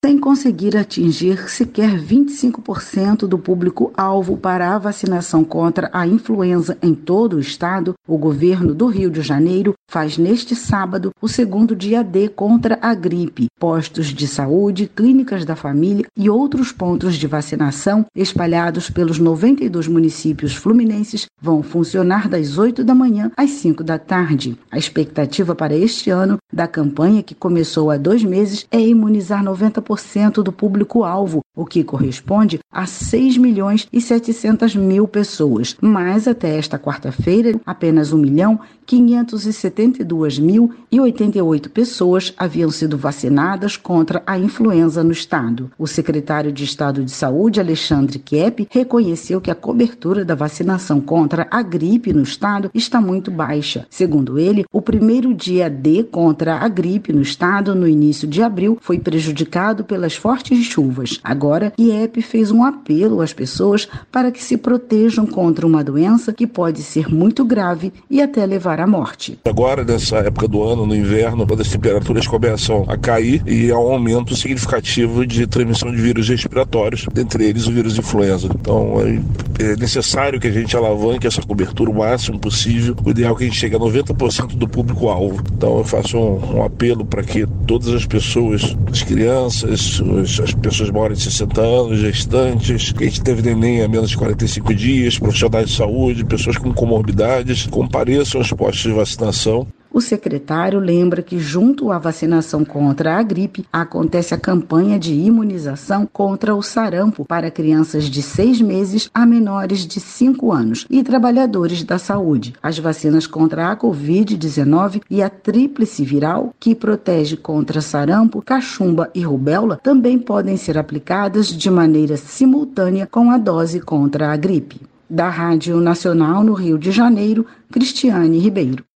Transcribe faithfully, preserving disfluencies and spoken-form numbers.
sem conseguir atingir sequer vinte e cinco por cento do público-alvo para a vacinação contra a influenza em todo o estado, o governo do Rio de Janeiro faz neste sábado o segundo dia D contra a gripe. Postos de saúde, clínicas da família e outros pontos de vacinação espalhados pelos noventa e dois municípios fluminenses vão funcionar das oito da manhã às cinco da tarde. A expectativa para este ano da campanha, que começou há dois meses, é imunizar noventa por cento do público-alvo, o que corresponde a seis milhões e setecentas mil pessoas. Mas até esta quarta-feira, apenas um milhão quinhentos e setenta e dois mil e oitenta e oito pessoas haviam sido vacinadas contra a influenza no estado. O secretário de Estado de Saúde, Alexandre Kepp, reconheceu que a cobertura da vacinação contra a gripe no estado está muito baixa. Segundo ele, o primeiro dia D contra a gripe no estado, no início de abril, foi prejudicado pelas fortes chuvas. Agora, Kepp fez um apelo às pessoas para que se protejam contra uma doença que pode ser muito grave e até levar à morte. Agora, nessa época do ano, no inverno, quando as temperaturas começam a cair e há um aumento significativo de transmissão de vírus respiratórios, dentre eles o vírus influenza. Então, é necessário que a gente alavanque essa cobertura o máximo possível. O ideal é que a gente chegue a noventa por cento do público-alvo. Então, eu faço um, um apelo para que todas as pessoas, as crianças, os, as pessoas maiores de sessenta anos, gestantes, que a gente teve neném há menos de quarenta e cinco dias, profissionais de saúde, pessoas com comorbidades, compareçam aos postos de vacinação. O secretário lembra que, junto à vacinação contra a gripe, acontece a campanha de imunização contra o sarampo para crianças de seis meses a menores de cinco anos e trabalhadores da saúde. As vacinas contra a covid dezenove e a tríplice viral, que protege contra sarampo, cachumba e rubéola, também podem ser aplicadas de maneira simultânea com a dose contra a gripe. Da Rádio Nacional no Rio de Janeiro, Cristiane Ribeiro.